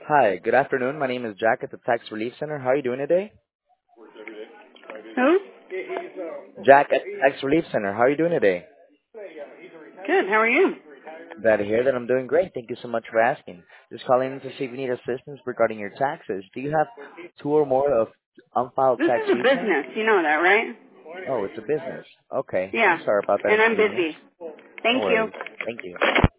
Hi, good afternoon. My name is Jack at the Tax Relief Center. How are you doing today? Who? Jack at the Tax Relief Center. How are you doing today? Good. How are you? Glad to hear that I'm doing great. Thank you so much for asking. Just calling in to see if you need assistance regarding your taxes. Do you have two or more of unfiled This tax is a returns? business. You know that, right? Oh, it's a business. Okay. I'm Yeah. sorry about that And I'm inconvenience. busy. No Thank you. worries. Thank you.